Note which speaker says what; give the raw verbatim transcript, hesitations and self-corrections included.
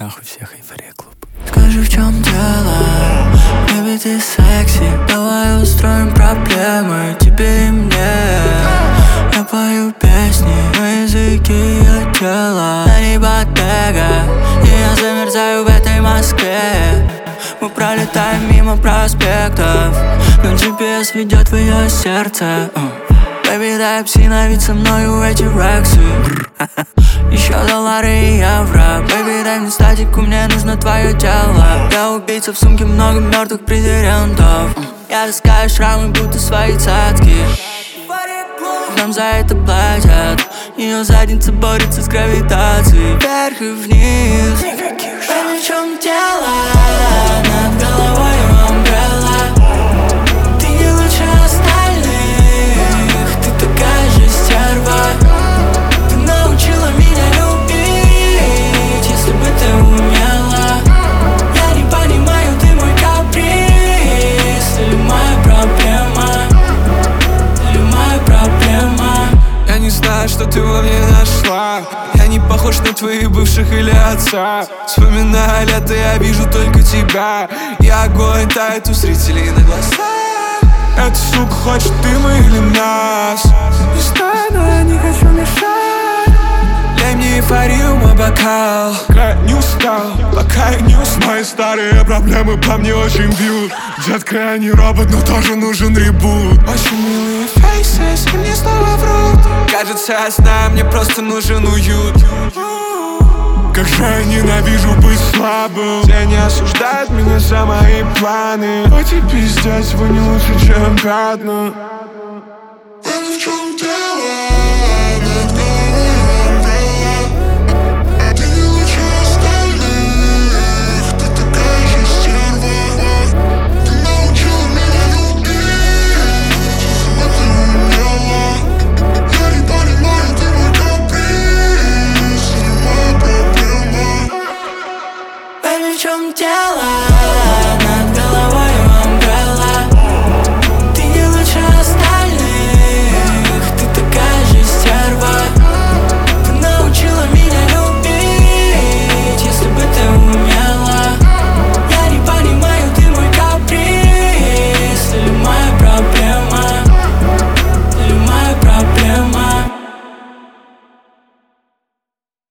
Speaker 1: нахуй всех, эйфория клуб.
Speaker 2: Скажи, в чем дело? Baby, ты секси. Давай устроим проблемы тебе и мне. Я пою песни на языке ее тела. На ней Bottega, и я замерзаю в этой Москве. Мы пролетаем мимо проспектов, но джи пи эс ведет в ее сердце. Baby, дай обсиновить со мною эти рексы. Еще доллары и евро. Baby, дай мне статику, мне нужно твое тело. Я убийца, в сумке много мертвых президентов. Я таскаю шрамы, будто свои цацки. Нам за это платят. Ее задница борется с гравитацией. Вверх и вниз. Baby, в чем дело? Над головой umbrella. Ты не лучше остальных. Ты такая же стерва. Ты научила меня любить. Если бы ты умела. Я не понимаю, ты мой каприз. Или моя проблема. Или моя проблема.
Speaker 3: Я не знаю, что ты во мне нашла. Я не похож на твоих бывших или отца. Вспоминая лето, я вижу только тебя. И огонь тает у зрителей на глазах. Эта сука хочет дыма или нас. Не знаю, но я не хочу мешать. Дай мне эйфорию, мой бокал. Пока не устал, пока я не устал.
Speaker 4: Мои старые проблемы по мне очень бьют. Детка, я не робот, но тоже нужен ребут.
Speaker 3: Очень милые фейсы, и мне снова врут. Кажется, я знаю, мне просто нужен уют.
Speaker 4: Как же я ненавижу быть слабым.
Speaker 3: Все не осуждают меня за мои планы.
Speaker 4: Хоть и пиздец, вы не лучше, чем пятна.